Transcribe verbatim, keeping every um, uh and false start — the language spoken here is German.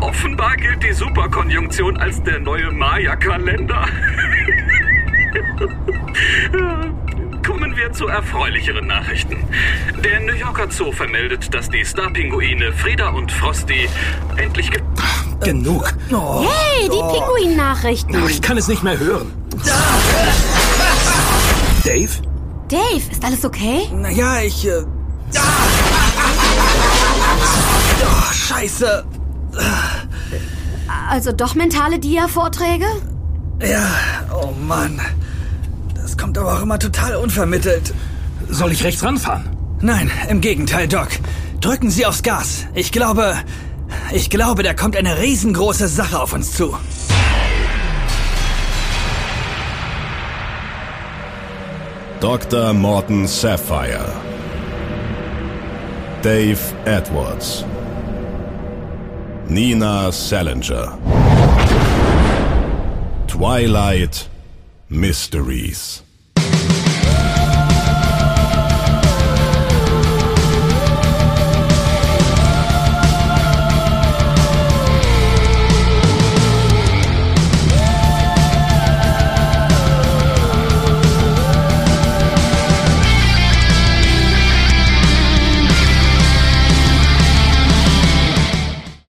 Offenbar gilt die Superkonjunktion als der neue Maya-Kalender. Kommen wir zu erfreulicheren Nachrichten. Der New Yorker Zoo vermeldet, dass die Starpinguine Frieda und Frosty endlich ge... Genug. Oh, hey, die oh. Pinguin-Nachrichten. Ich kann es nicht mehr hören. Dave? Dave, ist alles okay? Naja, ich... Äh... Oh, scheiße. Also doch mentale Dia-Vorträge? Ja, oh Mann. Das kommt aber auch immer total unvermittelt. Soll ich rechts ranfahren? Nein, im Gegenteil, Doc. Drücken Sie aufs Gas. Ich glaube... Ich glaube, da kommt eine riesengroße Sache auf uns zu. Doktor Morton Sapphire. Dave Edwards. Nina Salinger. Twilight Mysteries.